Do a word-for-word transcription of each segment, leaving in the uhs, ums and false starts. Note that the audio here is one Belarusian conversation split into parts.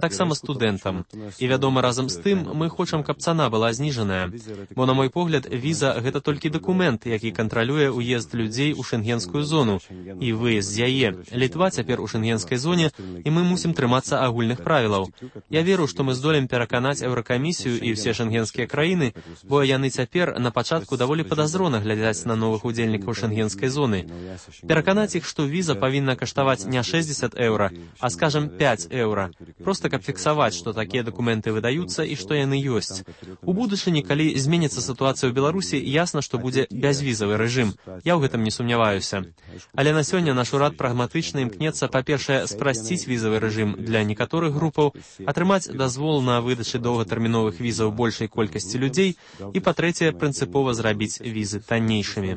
таксама студэнтам. І, вядома, разам з тым, мы хочам, каб цана была зніжаная. Бо, на мой погляд, віза — гэта толькі дакумент, які кантралюе ўезд людзей у шэнгенскую зону і выезд з яе. Літва цяпер у шэнгенскай зоне, і мы мусім трымацца агульных правілаў. Я веру, што мы здолем пераканаць Еўракамісію і ўсе шэнгенскія краіны, бо яны цяпер на пачатку даволі падазрона глядзяць на новых удзельнікаў шэнгенскай зоны. Пераканаць іх, што віза павінна каштаваць не шэсцьдзесят еўра, а, скажам, пяць еўра. Проста каб фіксаваць, што такія дакументы выдаюцца і што яны ёсць. У будучыні, калі зменіцца сітуацыя ў Беларусі, ясна, што будзе бязвізавы рэжым. Я ў гэтым не сумняваюся. Але на сёння наш урад прагматычна імкнецца, па-першае, спрасціць візавы рэжым для некаторых групаў, атрымаць дазвол на выдачы доўгатэрміновых візаў большай колькасці людзей і, па-трэцяе, прынцыпова зрабіць візы таннейшымі.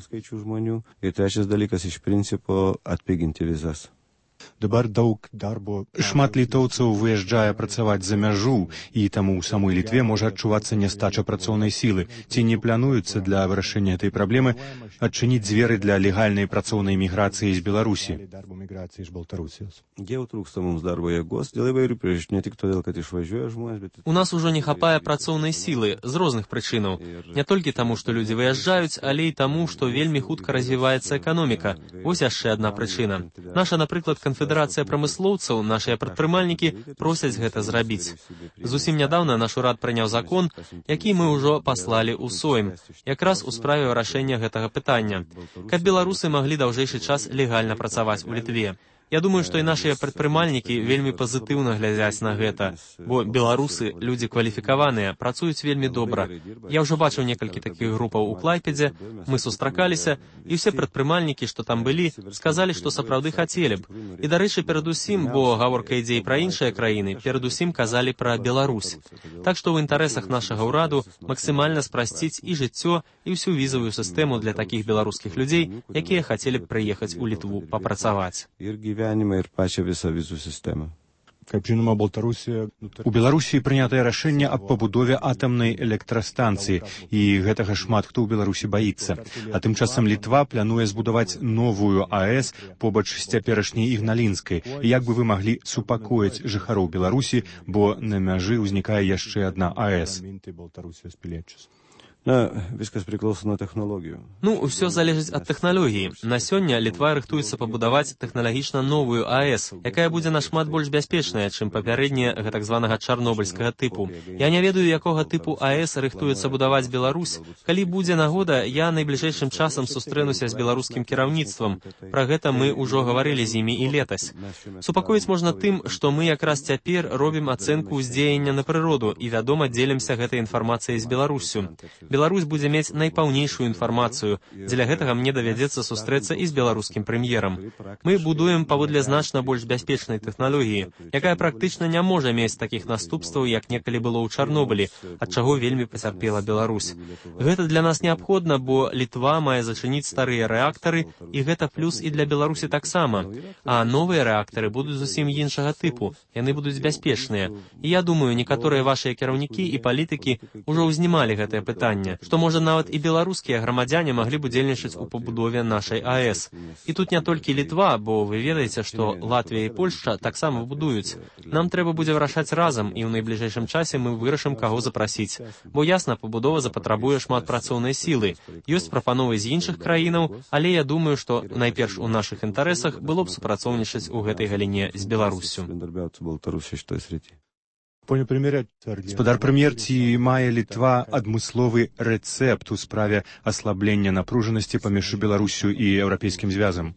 Шмат літоўцаў выязджае працаваць за мяжу, і таму ў самой Літве можа адчувацца нястача працоўнай сілы. Ці не плануецца для вырашэння гэтай праблемы адчыніць дзверы для легальнай працоўнай міграцыі з Беларусі? У нас ужо не хапае працоўнай сілы з розных прычынаў. Не толькі таму, што людзі выязджаюць, але і таму, што вельмі хутка развіваецца эканоміка. Вось яшчэ адна прычына. Наша, напрыклад, канфедэрацыя прамыслоўцаў, нашыя прадпрымальнікі просяць гэта зрабіць. Зусім нядаўна наш урад прыняў закон, які мы ўжо паслалі ў Сойм, якраз у справе вырашэння гэтага пытання, каб беларусы маглі даўжэйшы час легальна працаваць у Літве. Я думаю, што і нашыя прадпрымальнікі вельмі пазітыўна глядзяць на гэта, бо беларусы, людзі кваліфікаваныя, працуюць вельмі добра. Я ўжо бачыў некалькі такіх групаў у Клайпедзе, мы сустракаліся, і ўсе прадпрымальнікі, што там былі, сказалі, што сапраўды хацелі б. І, дарэчы, перадусім, бо гаворка ідзе і пра іншыя краіны, перадусім казалі пра Беларусь. Так што ў інтарэсах нашага ўраду максімальна спрасціць і жыццё, і ўсю візавую сістэму для такіх беларускіх людзей, якія хацелі б прыехаць у Літву папрацаваць. У Беларусі прынятае рашэнне аб пабудове атамнай электрастанцыі, і гэтага шмат хто ў Беларусі баіцца. А тым часам Літва плануе збудаваць новую АЭС побач з цяперашняй Ігналінскай. Як бы вы маглі супакоіць жыхароў Беларусі, бо на мяжы ўзнікае яшчэ адна АЭС? Ну, ўсё залежыць ад тэхналогіі. На сёння Літва рыхтуецца пабудаваць тэхналагічна новую АЭС, якая будзе нашмат больш бяспечная, чым папярэдняя гэтак званага чарнобыльскага тыпу. Я не ведаю, якога тыпу АЭС рыхтуецца будаваць Беларусь. Калі будзе нагода, я найбліжэйшым часам сустрэнуся з беларускім кіраўніцтвам. Пра гэта мы ўжо гаварылі з імі і летась. Супакоіць можна тым, што мы якраз цяпер робім ацэнку ўздзеяння на прыроду і, вядома, дзелімся гэтай інфармацыяй з Беларуссю. Беларусь будзе мець найпаўнейшую інфармацыю. Дзеля гэтага мне давядзецца сустрэцца і з беларускім прэм'ерам. Мы будуем паводле значна больш бяспечнай тэхналогіі, якая практычна не можа мець такіх наступстваў, як некалі было ў Чарнобылі, ад чаго вельмі пацярпела Беларусь. Гэта для нас неабходна, бо Літва мае зачыніць старыя рэактары, і гэта плюс і для Беларусі таксама. А новыя рэактары будуць зусім іншага тыпу, яны будуць бяспечныя. І я думаю, некаторыя вашыя кіраўнікі і палітыкі ўжо ўзнімалі гэтае пытанне, што можа нават і беларускія грамадзяне маглі б удзельнічаць у пабудове нашай АЭС. І тут не толькі Літва, бо вы ведаеце, што Латвія і Польшча таксама будуюць. Нам трэба будзе вырашаць разам, і ў найбліжэйшым часе мы вырашым, каго запрасіць. Бо ясна, пабудова запатрабуе шмат працоўнай сілы. Ёсць прапановы з іншых краінаў, але я думаю, што найперш у нашых інтарэсах было б супрацоўнічаць у гэтай галіне з Беларуссю. Гаспадар прэм'ер, ці мае Літва адмысловы рэцэпт у справе аслаблення напружанасці паміж Беларуссю і Еўрапейскім звязам?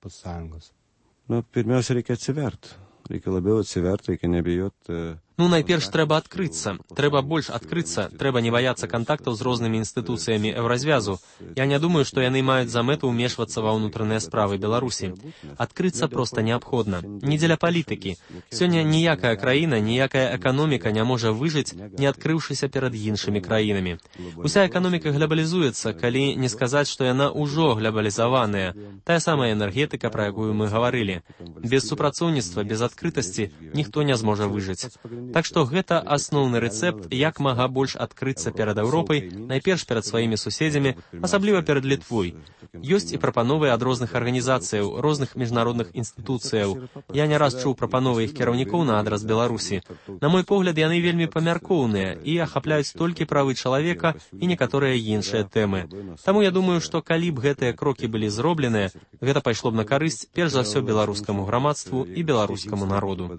Ну, найперш трэба адкрыцца. Трэба больш адкрыцца, трэба не баяцца кантактаў з рознымі інстытуцыямі Еўразвязу. Я не думаю, што яны маюць за мэту ўмешвацца ва ўнутраныя справы Беларусі. Адкрыцца проста неабходна. Не дзеля палітыкі. Сёння ніякая краіна, ніякая эканоміка не можа выжыць, не адкрыўшыся перад іншымі краінамі. Уся эканоміка глябалізуецца, калі не сказаць, што яна ўжо глябалізаваная. Тая самая энергетыка, пра якую мы гаварылі. Без супрацоўніцтва, без адкрытасці ніхто не зможа выжыць. Так што гэта асноўны рэцэпт, як мага больш адкрыцца перад Еўропай, найперш перад сваімі суседзямі, асабліва перад Літвой. Ёсць і прапановы ад розных арганізацыяў, розных міжнародных інстытуцыяў. Я не раз чуў прапановы іх кіраўнікоў на адрас Беларусі. На мой погляд, яны вельмі памяркоўныя і ахапляюць толькі правы чалавека і некаторыя іншыя тэмы. Таму я думаю, што калі б гэтыя крокі былі зробленыя, гэта пайшло б на карысць перш за ўсё беларускаму грамадству і беларускаму народу.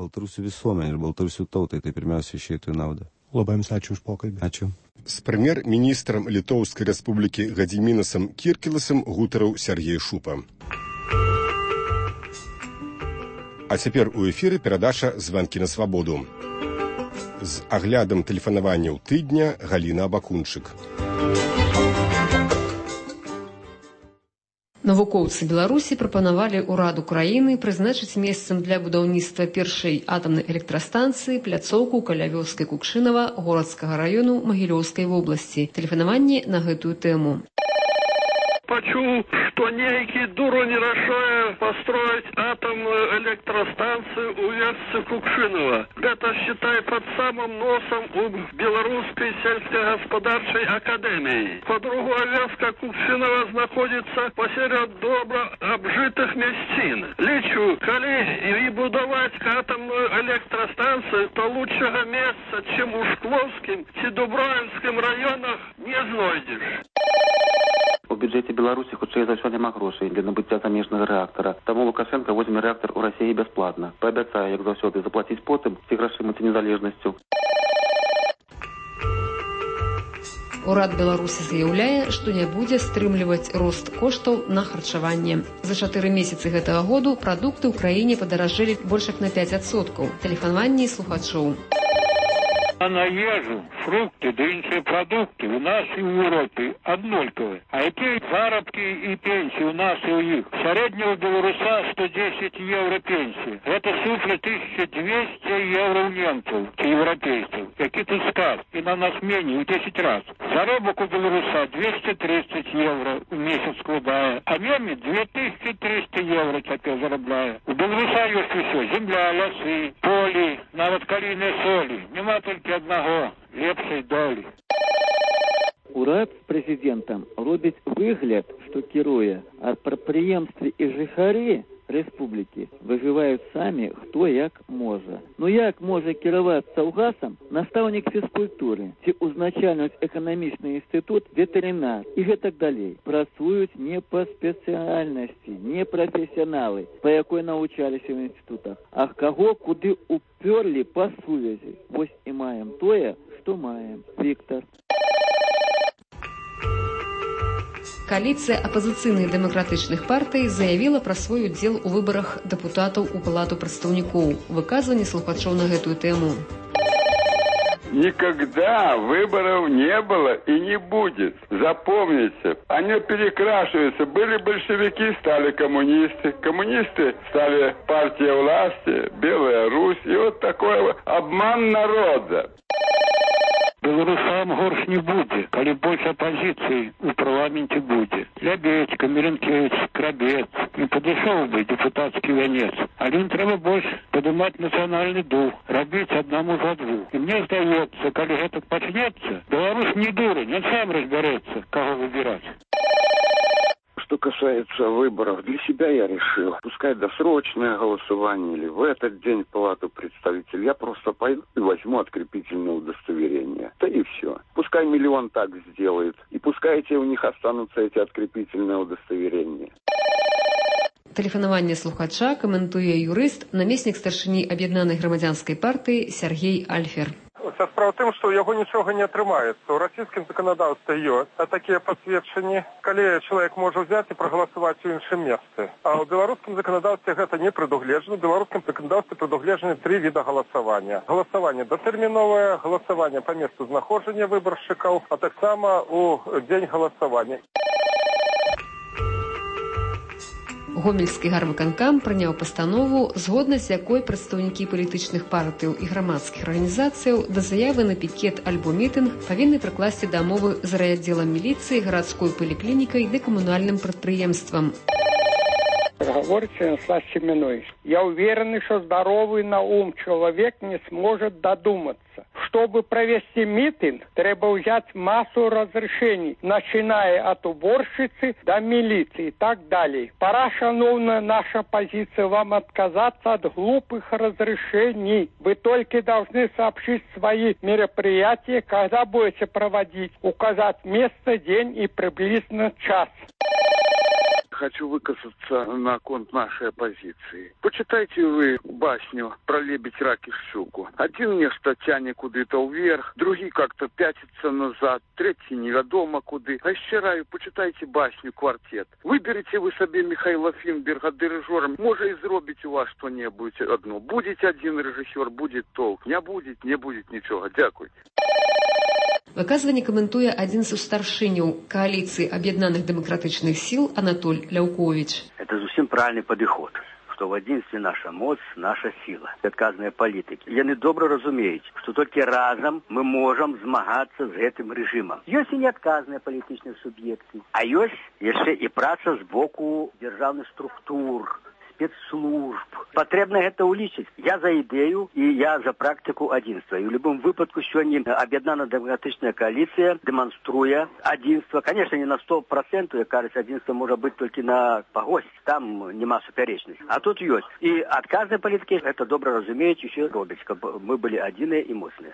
Labai jums ačiū už pokalbį. Ačiū. З прэм'ер-міністрам Літоўскай рэспублікі Гадзімінасам Кіркіласам гутарыў Сяргей Шупа. А цяпер у эфіры перадача «Званкі на свабоду». З аглядам тэлефанаванняў тыдня Галіна Абакунчык. Навукоўцы Беларусі прапанавалі ўраду краіны прызначыць месцам для будаўніцтва першай атамнай электрастанцыі пляцоўку каля вёскі Кукшынава горадскага раёну Магілёўскай вобласці. Тэлефанаванне на гэтую тэму. Почув, что некий дурень решает построить атомную электростанцию у вёсцы Кукшинова. Это, считай, под самым носом у Белорусской сельскохозяйственной академии. По-другому, вёска Кукшинова находится посеред добро обжитых местин. Лечу, коли и будовать атомную электростанцию, то лучшего места, чем у Шкловским и Дубровинским районах, не знойдешь. У бюджэце Беларусі хутчэй за ўсё няма грошай для набыцця замежнага рэактара. Таму Лукашенко возьме рэактар у Расіі бясплатна. Паабяцае, як заўсёды, заплаціць потым ці грашыма, ці незалежнасцю. Урад Беларусі заяўляе, што не будзе стрымліваць рост коштаў на харчаванне. За чатыры месяцы гэтага году прадукты ў краіне падаражэлі больш як на пяць адсоткаў. Тэлефанаванне слухачоў. А на ежу, фрукты да іншыя прадукты у нас і ў Европе аднолькавыя. А якія заробкі і пенсіі у нас і ў іх? Сярэдняя ў беларуса сто дзесяць еўра пенсія. Гэта цифра тысяча двести еўра ў немцаў ці еўрапейцаў. Які тут сказ? І на нас меней у десять раз. Заробак у беларуса двести тридцать еўра ў месяц складае. А немец две тысячи триста еўра цяпер зарабляе. У беларуса ёсць усё. Земля, лясы, полі, нават калійныя солі. Нема толькі аднаго лепшай долі. Урад з прэзідэнтам робіць выгляд, што кіруе, а прадпрыемствы і жыхары рэспублікі выжываюць самі хто як можа. Ну як можа кіраваць саўгасам настаўнік фізкультуры ці узначальнасць эканамічны інстытут ветэрынар і гэтак далей. Працуюць не па спецыяльнасці, не прафесіяналы, па якой навучаліся ў інстытутах, а каго куды упёрлі па сувязі. Вось і маем тое, што маем. Віктор. Коаліцыя апазіцыйных дэмакратычных партый заявіла пра свой удзел у выбарах дэпутатаў у Палату прадстаўнікоў. Выказванне слухачоў на гэтую тэму. Никогда выборов не было и не будет. Запомните, они перекрашиваются. Были большевики, стали коммунисты. Коммунисты стали партия власти, Белая Русь. И вот такой обман народа. Беларусам горш не будзе, калі больш апазіцыі ў парламенце будзе. Лябедзька, Міленкевіч, Крабец. Не падышоў бы депутатскі вянец. Але ім трэба больш падымаць нацыянальны дух, рабіць аднаму за двух. І мне здаецца, калі гэта пачнецца, Беларусь не дурань, он сам разбярэцца, каго выбіраць. Что касается выборов, для себя я решил, пускай досрочное голосование или в этот день в Палату представителей, я просто пойду и возьму открепительное удостоверение. Да и все. Пускай миллион так сделает, и пускай эти, у них останутся эти открепительные удостоверения. Тэлефанаванне слухача каментуе юрыст, намеснік старшыні аб'яднанай грамадзянскай партыі Сяргей Альфер. Вся справа в тым, што ў яго нічога не атрымаецца. У расійскім заканадаўстве ёсць такія пасведчанні, калі чалавек можа ўзяць і прагаласаваць у іншым месцы. А ў беларускім заканадаўстве гэта не прадугледжана. У беларускім заканадаўстве прадугледжаны тры віда галасавання. Галасаванне датэрміновае, галасаванне па месцу знаходжання выбаршчыкаў, а таксама ў дзень галасавання. Гомельскі гарвыканкам прыняў пастанову, згодна з якой прадстаўнікі палітычных партыяў і грамадскіх арганізацыяў да заявы на пікет альбо мітынг павінны прыкласці дамовы з райаддзелам міліцыі, гарадской паліклінікай ды камунальным прадпрыемствам. Говорит Станислав Семенович, я уверен, что здоровый на ум человек не сможет додуматься, Чтобы провести митинг, треба взять массу разрешений, начиная от уборщицы до милиции и так далее. Пора, шановная наша позиция, вам отказаться от глупых разрешений. Вы только должны сообщить свои мероприятия, когда будете проводить, указать место, день и приблизно час. Хочу высказаться на конт нашей оппозиции. Почитайте вы басню про лебедь, рак и щуку. Один нечто тянет куда-то вверх, другий как-то пятится назад, третий неведомо куды. А еще раю, почитайте басню «Квартет». Выберите вы себе Михаила Финберга дирижером, может и зробить у вас что-нибудь одно. Будет один режиссер, будет толк. Не будет, не будет ничего. Дякуйте. Выказванне каментуе адзін з старшыняў коалиции Объединенных демократичных сил Анатоль Ляўкович. Это зусім правильный подход, что в единстве наша моц, наша сила. Отказные политики. Яны добра разумеюць, что только разом мы можем змагацца с этим режимом. Есть и неотказные политические субъекты, а есть еще и праца с боку державных структур, спецслужб. Потребно это улічыць. Я за идею и я за практику адзінства. И в любом выпадку сегодня Объединенная демократичная коалиция демонструя адзінства. Конечно, не на сто процентов, я кажется, адзінства может быть только на погость. Там нема суперечности. А тут есть. И отказные политики это добро разумеюць еще робяць, чтобы мы были адзіныя и моцныя.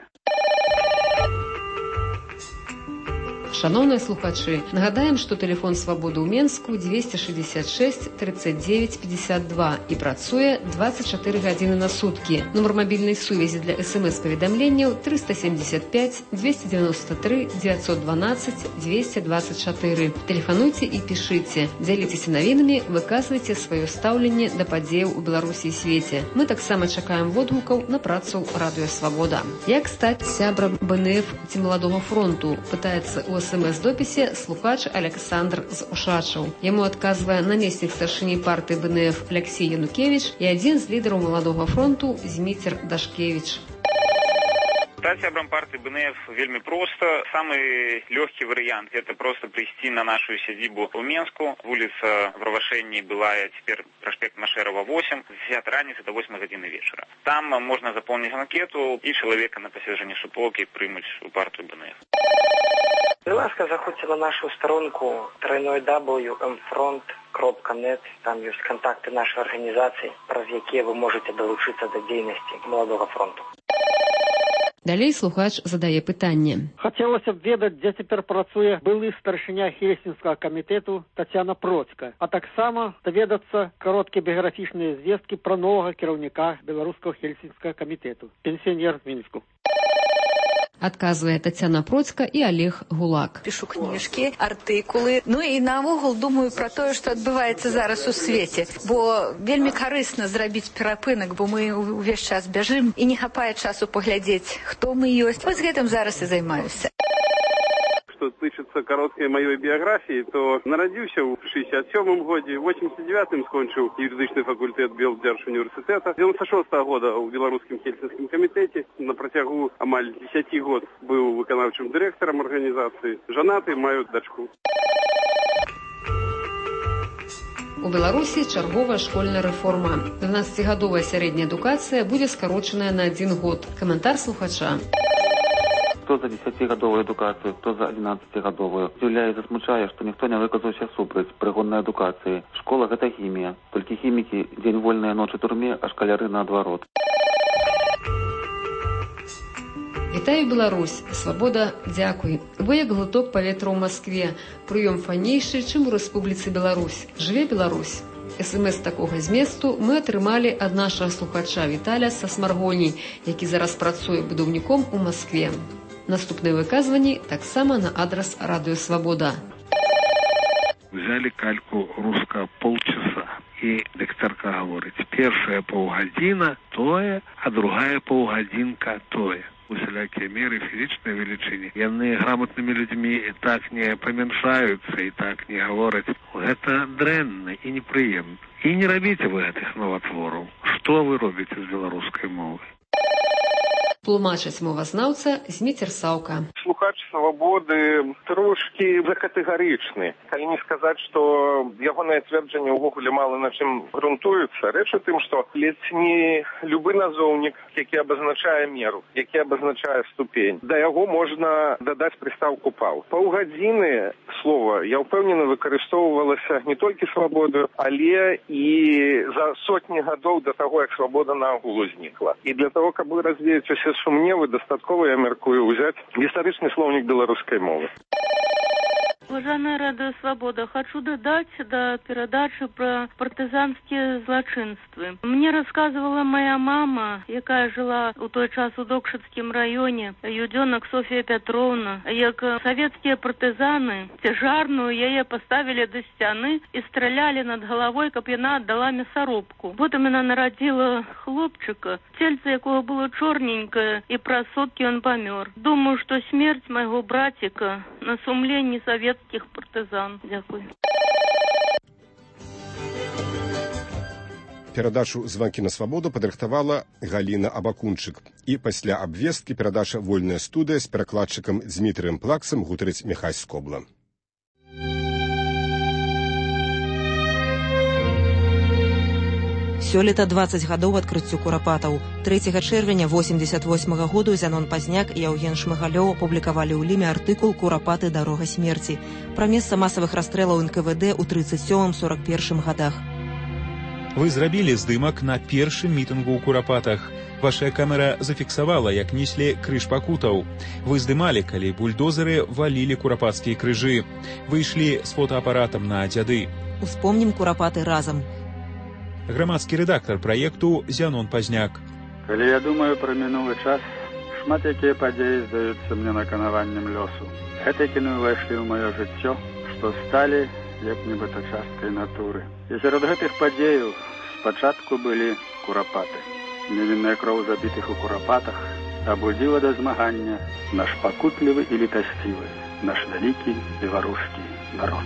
Шановные слухачи, нагадаем, что телефон «Свободы» ў Менску двести шестьдесят шесть тридцать девять пятьдесят два и працуе двадцать четыре гадзіны на сутки. Номер мобильной сувязі для смс-поведомлений триста семьдесят пять двести девяносто три девятьсот двенадцать двести двадцать четыре. Телефонуйте и пишите. Дзяліцеся навінамі, выказвайце сваё стаўленне да падзеяў у Беларусі і свеце. Мы таксама чакаем водгукаў на працу «Радыё Свабода». Як стаць сябрам БНФ ці Маладога фронту? Пытаецца у смс-дописе слухач Александр з Ушачаў. Яму адказвае намеснік старшыні партыі БНФ Алексей Янукевич і адзін з лідараў Маладога фронту Зміцер Дашкевич. Стать сябром партии БНФ вельми просто. Самый легкий вариант – это просто прийти на нашу сядзібу в Менску. Улица в Равашэнні былая, теперь проспект Машерова восемь, с десятой раницы до восьмой гадзіны вечера. Там можно заполнить анкету и человека на посвяжение суполки примуть у партию БНФ. Будь ласка, заходьте на нашу сторонку тройной дабл ю эм фронт крапка нет. Там есть контакты нашей организации, праз якія вы можете долучиться до деятельности Молодого фронту. Далей слухач задае пытанне. Хацелася б ведаць, дзе цяпер працуе былы старшыня Хельсінскага камітэту Тацяна Процька, а таксама даведацца кароткія біяграфічныя звесткі пра новага кіраўніка беларускага Хельсінскага камітэту, пенсіянер з Мінску. Адказвае Тацяна Процька і Олег Гулак. Пишу кніжкі, артыкулы, ну і наогул думаю пра тое, што адбываецца зараз у свеце, бо вельмі карысна зрабіць перапынак, бо мы увесь час бяжым і не хапае часу паглядзець, хто мы ёсць. Вось гэтым зараз і займаюся. Что тычыцца кароткай маёй біяграфіі, то нарадзіўся ў шэсцьдзесят сёмым годзе, восемьдесят девятым скончыў юрыдычны факультэт Белдзяржуніверсітэта. девяносто шестого года ў беларускім хельсінскім камітэце. На працягу амаль десять год быў выканаўчым дырэктарам арганізацыі. Жанаты, маю дачку. У Беларусі чарговая школьная рэформа. дванаццацігадовая сярэдняя адукацыя будзе скарочаная на адзін год. Каментар слухача. Хто за десятигадовую адукацыю, хто за адзінаццацігадовую. Дзіўляе і засмучае, што ніхто не выказаўся супраць прыгоннай адукацыі. Школа гэта хімія. Толькі хімікі дзень вольныя, ноч у турме, а шкаляры наадварот. Вітаю, Беларусь! Свабода, дзякуй. Вы як глыток паветра ў Маскве. Прыём файнейшы, чым у Рэспубліцы Беларусь. Жыве Беларусь! СМС такога зместу мы атрымалі ад нашага слухача Віталя са Смаргоні, які зараз працуе будаўніком у Маскве. Наступныя выказванні таксама на адрас Радыё Свабода. Взяли кальку русского полчаса, и докторка говорит, первая полгодина тое, а другая полгодинка тое. Усялякія меры фізічнай велічыні. Яны грамотнымі людзьмі і так не памяншаюцца, і так не гавораць. Гэта дрэнна і непрыемна. І не рабіце вы гэтых новатвораў. Што вы робіце з беларускай мовай? Тлумачыць мовазнаўца Зміцер Саўка. Слухач свабоды трошкі закатэгарычны. Калі не сказаць, што ягонае цверджанне ўвогуле мала на чым грунтуецца. Рэч у тым, што ледзь не любы назоўнік, які абазначае меру, які абазначае ступень, да яго можна дадаць прыстаўку паў. Паўгадзіны слова, я ўпэўнена, выкарыстоўвалася не толькі свабоду, але і за сотні гадоў да таго, як свабода наогул узнікла. І для того, каб вы развеяць усе сумневы, дастаткова, я мяркую, узяць гістарычны слоўнік беларускай мовы. Уважаемая Радио Свобода, хочу додать до передачи про партизанские злочинства. Мне рассказывала моя мама, якая жила у той час у Докшицкім районе, юденок Софія Петровна, як советские партизаны тяжарную яе поставили до стены и стреляли над головой, каб яна отдала мясорубку. Потом она народила хлопчика, тельце якого было чорненькое, и праз сутки он помер. Думаю, что смерть моего братика на сумлении советских партизан. Дякую. Перадачу «Званкі на свабоду» падрыхтавала Галіна Абакунчык. І пасля абвесткі перадача «Вольная студыя» з перакладчыкам Дзмітрыем Плаксам гутарыць Міхась Скобла. Сёлета дваццаць гадоў адкрыццю курапатаў. трэцяга чэрвеня восемьдесят восьмага году Зянон Пазняк і Яўген Шмыгалёў апублікавалі ў ліме артыкул «Курапаты. Дарога смерці» пра месца масавых расстрэлаў эн ка вэ дэ ў трыццаць сёмым — сорок першым гадах. Вы зрабілі здымак на першым мітынгу ў курапатах. Ваша камера зафіксавала, як неслі крыж пакутаў. Вы здымалі, калі бульдозеры валілі курапацкія крыжы. Вы ішлі з фотоапаратам на дзяды. Успомнім курапаты разам. Грамадскі рэдактар праекту Зянон Пазняк. Калі я думаю пра мінулы час, шмат якія падзеі здаюцца мне наканаваннем лёсу. Гэтыя кіны ўвайшлі ў маё жыццё, што сталі як нібыта часткай натуры. І сярод гэтых падзеяў спачатку былі курапаты. Невінная кроў забітых у курапатах абудзіла да змагання наш пакутлівы і літасцівы, наш вялікі беларускі народ.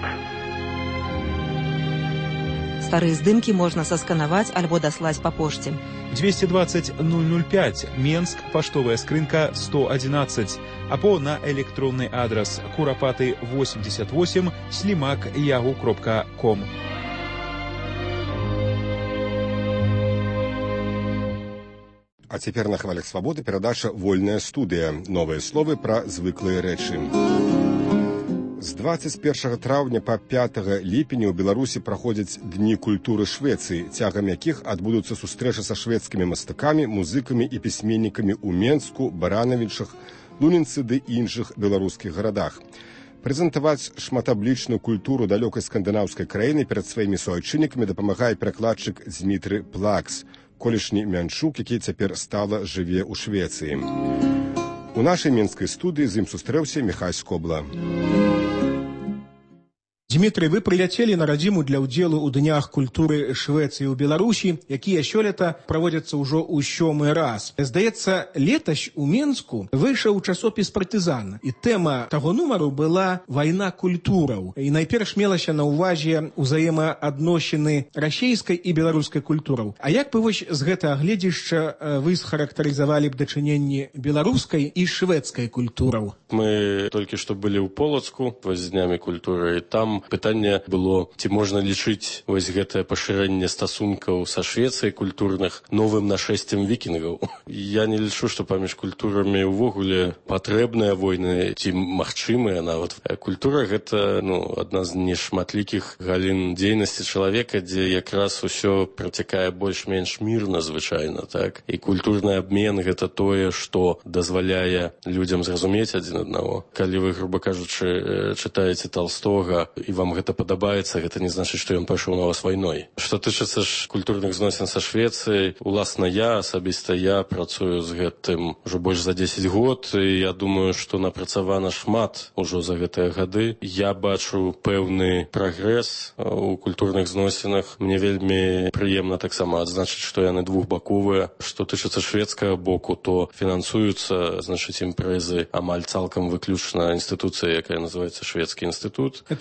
Старыя здымкі можна сасканаваць альбо даслаць па пошце. двести двадцать ноль ноль пять, Менск, паштовая скрынка сто одиннадцать, або на электронны адрес курапаты восемьдесят восемь слимак ягу кропка ком. А цяпер на хвалях свабоды перадача «Вольная студыя». Новыя словы пра звыклыя рэчы. З дваццаць першага траўня па пятага ліпеня ў Беларусі праходзяць Дні культуры Швецыі, цягам якіх адбудуцца сустрэчы са шведскімі мастакамі, музыкамі і пісьменнікамі ў Менску, Баранавічах, Лунінцы ды іншых беларускіх гарадах. Прэзентаваць шматаблічную культуру далёкай скандынаўскай краіны перад сваімі суайчыннікамі дапамагае перакладчык Дзмітры Плакс, колішні мянчук, які цяпер стала жыве ў Швецыі. У нашай менскай студыі з ім сустрэўся Міхась Скобла. Дмітрый, вы прыляцелі на радзіму для ўдзелу ў днях культуры Швецыі ў Беларусі, якія сёлета праводзяцца ўжо ў сёмы раз. Здаецца, летась у Менску выйшаў часопіс «Партызан», і тэма таго нумару была «Вайна культураў». І найперш мелася на ўвазе ўзаемаадносіны расійскай і беларускай культураў. А як бы вось з гэтага гледзішча вы схарактарызавалі б дачыненні беларускай і шведскай культураў? Мы толькі што былі ў Полацку вось з днямі культуры, і там пытанне было, ці можна лічыць вось гэтае пашырэнне стасункаў са Швецыяй культурных новым нашэсцем вікінгаў. Я не лічу, што паміж культурамі ўвогуле патрэбныя войны ці магчымыя нават. Культура гэта ну, адна з нешматлікіх галін дзейнасці чалавека, дзе якраз усё працякае больш-менш мірна звычайна, так? І культурны абмен гэта тое, што дазваляе людзям зразумець адзін аднаго. Калі вы, груба кажучы, чытаеце Талстога і вам гэта падабаецца, гэта не значыць, што ён пайшоў на вас вайной. Што тычыцца ж культурных зносін са Швецыяй, уласна я, асабіста я працую з гэтым ўжо больш за дзесяць год, і я думаю, што напрацавана шмат ужо за гэтыя гады. Я бачу пэўны прагрэс у культурных зносінах. Мне вельмі прыемна таксама адзначыць, што яны двухбаковыя. Што тычыцца шведскага боку, то фінансуюцца, значыць, імпрэзы амаль цалкам выключна інстытуцыя, якая называецца Шведскі інстытут. Это дзяржаўная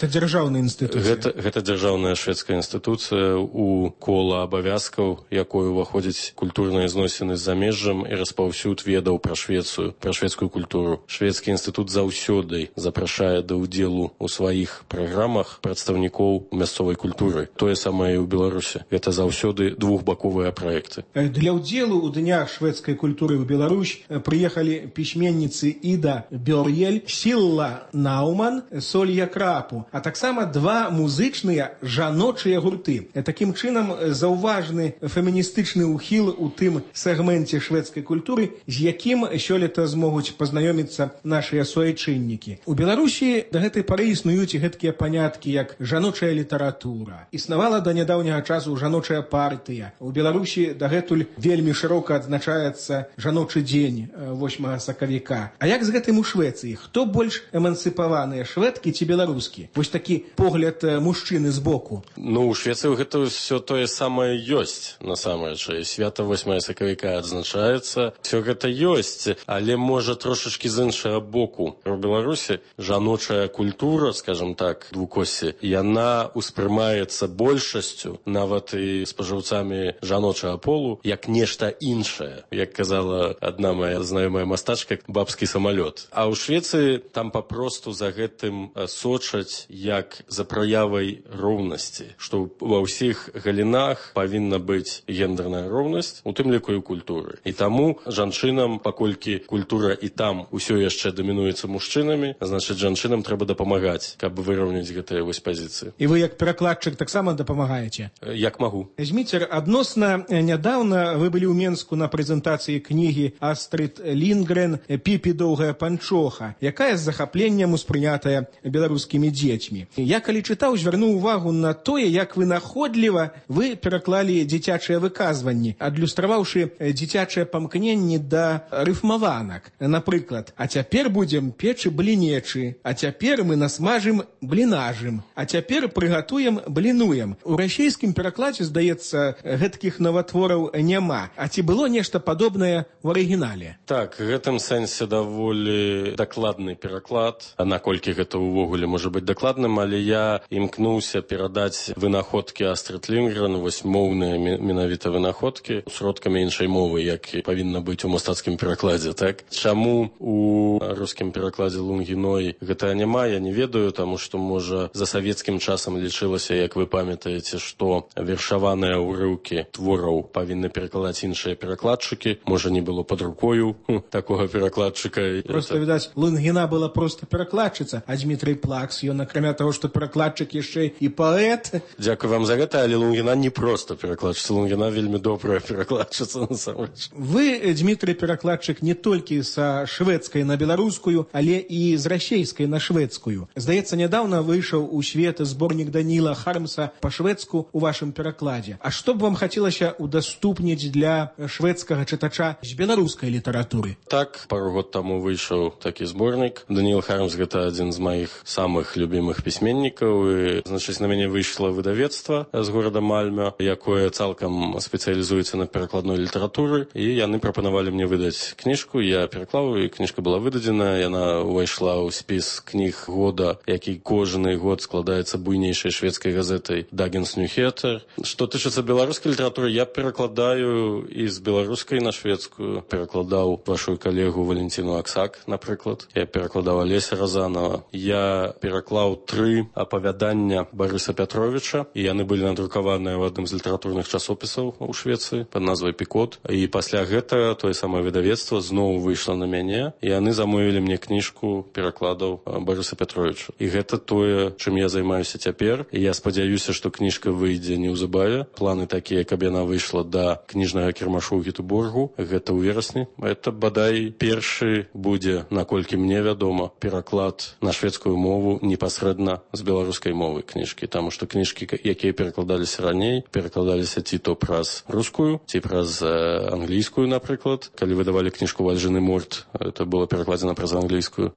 дзяржаўная інстытуцыя? Гэта, гэта дзяржаўная шведская інстытуцыя, у кола абавязкаў, якой уваходзіць культурныя зносіны з замежжам і распаўсюд ведаў пра Швецыю, пра шведскую культуру. Шведскі інстытут заўсёды запрашае да ўдзелу ў сваіх праграмах прадстаўнікоў мясцовай культуры. Тое самае і ў Беларусі. Гэта заўсёды двухбаковыя праекты. Для ўдзелу ў днях шведскай культуры ў Беларусь прыехалі пісьменніцы Іда Бёр'ель, Сілла Науман, Солья Крапу, а таксама два музычныя жаночыя гурты. Такім чынам заўважны феміністычны ўхіл у тым сегменце шведскай культуры, з якім сёлета змогуць пазнаёміцца нашыя суайчыннікі. У Беларусі да гэтай пары існуюць гэткія паняткі, як жаночая літаратура. Існавала да нядаўняга часу жаночая партыя. У Беларусі дагэтуль вельмі шырока адзначаецца жаночы дзень восьмага сакавіка. А як з гэтым у Швецыі? Хто больш эмансіпаваныя, шведкі ці беларускі? Вось такі погляд мужчыны збоку. Ну, у Швецыі гэта ўсё тое самае ёсць, насамрэч. Свята восьмага сакавіка адзначаецца. Всё гэта ёсць, але, можа, трошачкі з іншага боку. У Беларусі жаночая культура, скажем так, двукоссі, яна ўспрымаецца большасцю, нават і спажыўцамі жаночага полу, як нешта іншае. Як казала адна моя знаёмая мастачка, бабскі самалёт. А ў Швецыі там папросту за гэтым сочаць як за праявай роўнасці, што ва ўсіх галінах павінна быць гендерная роўнасць, у тым ліку і культуры. І таму жанчынам, паколькі культура і там усё яшчэ дамінуецца мужчынамі, значыць, жанчынам трэба дапамагаць, каб выраўняць гэтыя вось пазіцыі. І вы як перакладчык таксама дапамагаеце? Як магу. Зміцер, адносна нядаўна вы былі ў Менску на прэзентацыі кнігі Астрид Лінгрен «Піпі доўгая панчоха», якая з захапленнем успрынятая беларускімі дзецьмі. Я, калі чытаў, звярнуў увагу на тое, як вынаходліва вы пераклалі дзіцячыя выказванні, адлюстраваўшы дзіцячыя памкненні да рыфмаванак. Напрыклад, а цяпер будзем печы блінечы, а цяпер мы насмажым блінажым, а цяпер прыгатуем блінуем. У расійскім перакладзе, здаецца, гэткіх наватвораў няма. А ці было нешта падобнае ў арыгінале? Так, в гэтым сэнсе даволі дакладны пераклад. Наколькі гэта ўвогуле можа быць дакладным, але я імкнуўся перадаць вынаходкі Астрид Лінгрен, вось моўныя менавіта вынаходкі, сродкамі іншай мовы, як павінна быць у мастацкім перакладзе, так? Чаму у рускім перакладзе Лунгіной гэта няма, я не ведаю, таму што, можа, за савецкім часам лічылася, як вы памятаеце, што вершаваныя ўрыўкі твораў павінны перакладаць іншыя перакладчыкі. Можа, не было пад рукою такога перакладчыка. Просто, відаць, Лунгіна была проста перакладчыца, а Дмітрый Плакс, ён, акрамя таго, што перакладчык, яшчэ і паэт. Дзякуй вам за гэта, але Лунгіна не проста перакладчыца, Лунгіна вельмі добрая перакладчыца, насамрэч. Вы, Дмітрый, перакладчык не толькі са шведскай на беларускую, але і з расейскай на шведскую. Здаецца, нядаўна выйшаў у свет зборнік Даніла Хармса па-шведску ў вашым перакладзе. А што б вам хацелася удаступніць для шведскага чытача з беларускай літаратуры? Так, пару год таму выйшаў такі зборнік. Даніл Хармс — гэта адзін з маіх самых любімых пісьменнікаў. І, значыць, на мяне выйшла выдавецтва з горада Мальмё, якое цалкам спецыялізуецца на перакладной літаратуры. І яны прапанавалі мне выдаць кніжку. Я пераклаў, і кніжка была выдадзена. Яна ўвайшла ў спіс кніг года, які кожны год складаецца буйнейшай шведскай газетай Dagens Nyheter. Што тычыцца беларускай літаратуры, я перакладаю і з беларускай на шведскую. Перакладаў вашу калегу Валентину Аксак, напрыклад. Я перакладаў Алеся Разанова. Я пераклаў тры апавядання Барыса Пятровича, і яны былі надрукаваныя ў адным з літаратурных часопісаў у Швецыі пад назвай «Пікот». І пасля гэтага тое самае выдавецтва зноў выйшла на мяне, і яны замовілі мне кніжку перакладаў Барыса Пятровича. І гэта тое, чым я займаюся цяпер. І я спадзяюся, што кніжка выйдзе неўзабаве. Планы такія, каб яна выйшла да кніжнага кірмашу ў Гетеборгу. Гэта ў верасні. Это, бадай, першы будзе, наколькі мне вядома, пераклад на шведскую мову непасрэдна з беларускай мовы кніжкі. Таму што кніжкі, якія перакладаліся раней, перакладаліся ці то праз рускую, ці праз англійскую, напрыклад. Калі выдавалі кніжку «Вальжыны морт», это было перакладзена праз англійскую.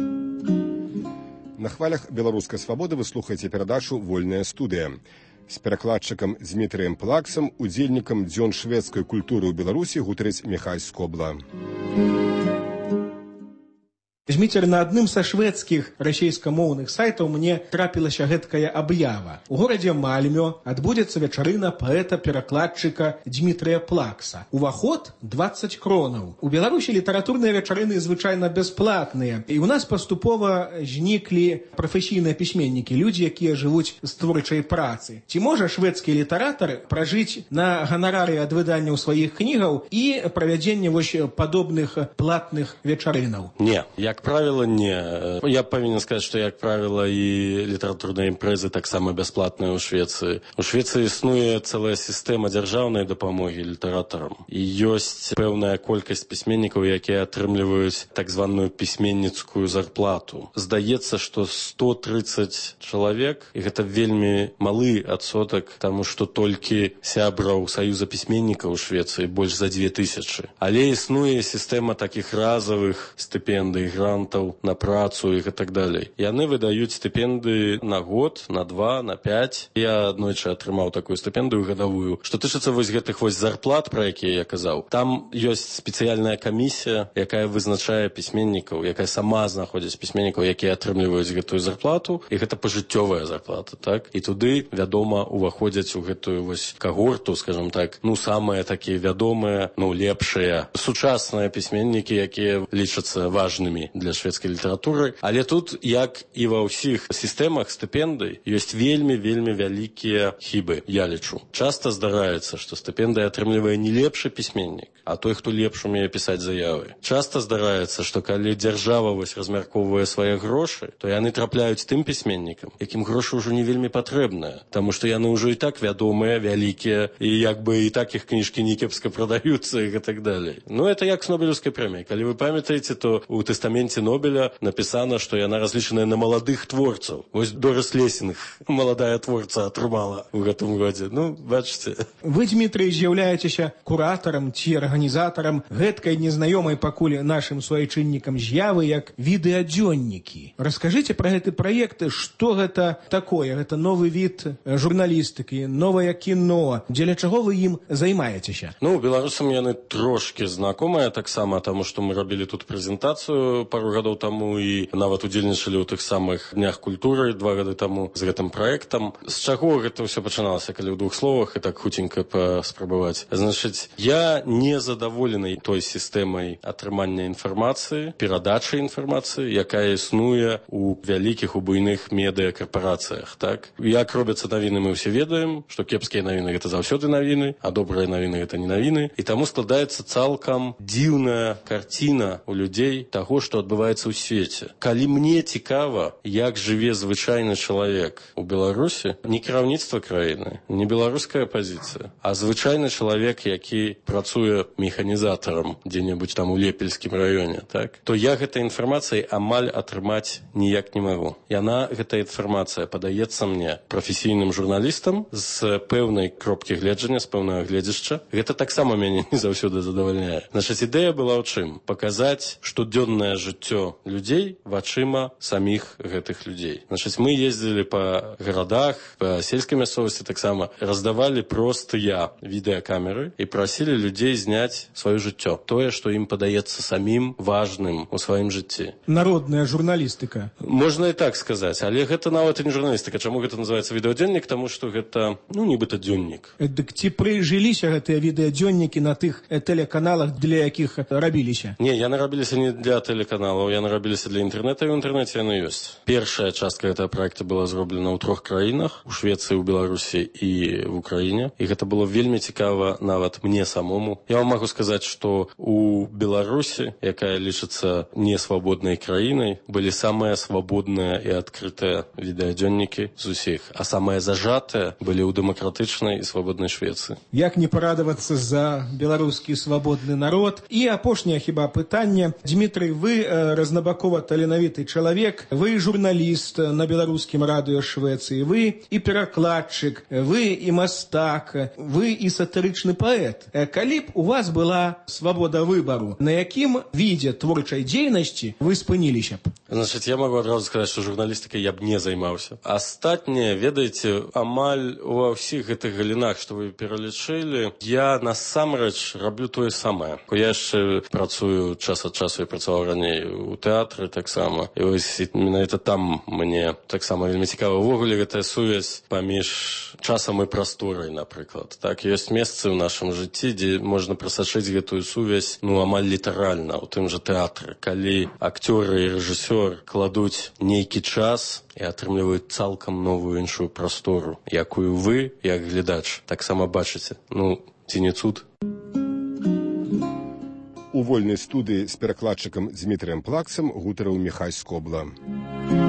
На хвалях беларускай свабоды вы слухаеце перадачу «Вольная студыя». З перакладчыкам Дмітрыем Плаксам, удзельнікам дзён шведскай культуры ў Беларусі, гутарыць Міхась Скобла. Зміцер, на адным са шведскіх расейскамоўных сайтаў мне трапілася гэткая аб'ява. У горадзе Мальмё адбудзецца вечарына паэта-перакладчыка Дмітрыя Плакса. Уваход двадцать кронаў. У Беларусі літаратурныя вечарыны звычайна бясплатныя. І ў нас паступова зніклі прафесійныя пісьменнікі, людзі, якія жывуць з творчай працы. Ці можа шведскі літаратар пражыць на ганарары ад выданняў сваіх кнігаў і правядзення вось падобных платных вечарынаў? Не, як правіла, не. Я павінен сказаць, што, як правіла, і літаратурныя імпрэзы таксама бясплатныя ў Швецыі. У Швецыі існуе цэлая сістэма дзяржаўнай дапамогі літаратарам. І ёсць пэўная колькасць пісьменнікаў, якія атрымліваюць так званую пісьменніцкую зарплату. Здаецца, што сто тридцать чалавек, і гэта вельмі малы адсотак, таму што толькі сябраў Саюза пісьменнікаў у Швецыі больш за две тысячы. Але існуе сістэма такіх разавых стыпендый, грантаў на працу і так далей. Яны выдаюць стыпендыі на год, на два, на пять. Я аднойчы атрымаў такую стыпендыю гадавую. Што тычыцца вось гэтых вось зарплат, пра якія я казаў, там ёсць спецыяльная камісія, якая вызначае пісьменнікаў, якая сама знаходзіць пісьменнікаў, якія атрымліваюць гэтую зарплату, і гэта пажыццёвая зарплата, так? І туды, вядома, уваходзяць у гэтую вось кагорту, скажем так, ну, самыя такія вядомыя, ну, лепшыя, сучасныя пісьменнікі, якія лічацца важнымі для шведскай літаратуры. Але тут, як і ва ўсіх сістэмах стыпендый, ёсць вельмі-вельмі вялікія хібы, я лічу. Часта здараецца, што стыпендый атрымлівае не лепшы пісьменнік, а той, хто лепш умее пісаць заявы. Часта здараецца, што калі дзяржава вось размяркоўвае свае грошы, то яны трапляюць тым пісьменнікам, якім грошы ўжо не вельмі патрэбныя, таму што яны ўжо і так вядомыя, вялікія, і як бы і так іх кніжкі некепска прадаюцца і так далей. Ну, это як з Нобелеўскай прэміяй. Калі вы памятаеце, то у тэстаменце Нобеля напісана, што яна разлічаная на маладых творцаў. Вось Дорис Лесінг, маладая творца, атрымала ў гэтым годзе. Ну, бачыце. Вы, Дмітрый, з'яўляецеся куратарам ці арганізатарам гэткай незнаёмай пакуль нашым суайчыннікам з'явы, як відэадзённікі. Раскажыце пра гэты праект, што гэта такое? Гэта новы від журналістыкі, новае кіно. Дзеля чаго вы ім займаецеся? Ну, беларусам яны трошкі знакомыя таксама, таму што мы рабілі тут прэзентацыю пару гадоў таму і нават удзельнічалі ў тых самых днях культуры два гады таму з гэтым праектам. З чаго гэта ўсё пачыналася, калі ў двух словах і так хуценька паспрабаваць? Значыць, я не задаволены той сістэмай атрымання інфармацыі, перадачы інфармацыі, якая існуе ў вялікіх, у буйных медыакарпарацыях, так? Як робяцца навіны, мы ўсе ведаем, што кепскія навіны гэта заўсёды навіны, а добрыя навіны гэта не навіны, і таму складаецца цалкам дзіўная карціна у людзей таго, што адбываецца ў свеце. Калі мне цікава, як жыве звычайны чалавек у Беларусі, не кіраўніцтва краіны, не беларуская пазіцыя, а звычайны чалавек, які працуе механізатарам дзе-небудзь там у Лепельскім раёне, так, то я гэтай інфармацыяй амаль атрымаць ніяк не магу. Яна, гэтая інфармацыя, падаецца мне прафесійным журналістам з пэўнай кропкі гледжання, з пэўнага гледзяшча. Гэта таксама мяне не заўсёды задавальняе. Значыць, ідэя была ў чым? Паказаць штодзённае жыццё людзей вачыма саміх гэтых людзей. Значыць, мы ездзілі па гарадах, па сельскай мясцовасці таксама, раздавалі простыя відэакамеры і прасілі людзей зняць сваё жыццё. Тое, што ім падаецца самім важным у сваім жыцці. Народная журналістыка. Можна і так сказаць, але гэта нават і не журналістыка. Чаму гэта называецца відэадзённік? Таму што гэта, ну, нібыта дзённік. Дык ці прыжыліся гэтыя відэадзённікі на тых тэлеканалах, для якіх рабіліся? Не, яны рабіліся не для тэлеканалаў, яны рабіліся для інтэрнэта, і ў інтэрнэце яны ёсць. Першая частка гэтага праекта была зроблена ў трох краінах, у Швецыі, у Беларусі і в Украіне. І гэта было вельмі цікава нават мне самому. Я вам магу сказаць, што у Беларусі, якая лічыцца несвабоднай краінай, былі самыя свабодныя і адкрытыя відэадзённікі з усіх, а самыя зажатыя былі ў дэмакратычнай і свабоднай Швецыі. Як не парадавацца за беларускі свабодны народ? І апошняе хіба пытанне. Дмітрый, вы э, разнабакова таленавіты чалавек, вы журналіст на беларускім радыё Швецыі, вы і перакладчык, вы і мастак, вы і сатырычны паэт. Калі б у вас была свабода выбару, на якім відзе творчай дзейнасці вы спыніліся б? Значыць, я магу адразу сказаць, што журналістыкай я б не займаўся. Астатняе, ведаеце, амаль ува ўсіх гэтых галінах, што вы пералічылі, я насамрэч раблю тое самае. Я яшчэ працую час ад часу, я працаваў раней кіне, у тэатры таксама. І вось менавіта там мне таксама вельмі цікава ўвогуле гэтая сувязь паміж часам і прасторай, напрыклад. Так, ёсць месцы ў нашым жыцці, дзе можна прасачыць гэтую сувязь, ну, амаль літаральна, у тым жа тэатры. Калі акцёры і рэжысёр кладуць нейкі час і атрымліваюць цалкам новую іншую прастору, якую вы, як глядач, таксама бачыце. Ну, ці не цуд? У вольнай студыі з перакладчыкам Дзмітрыем Плаксам гутарыў Міхай Скобла.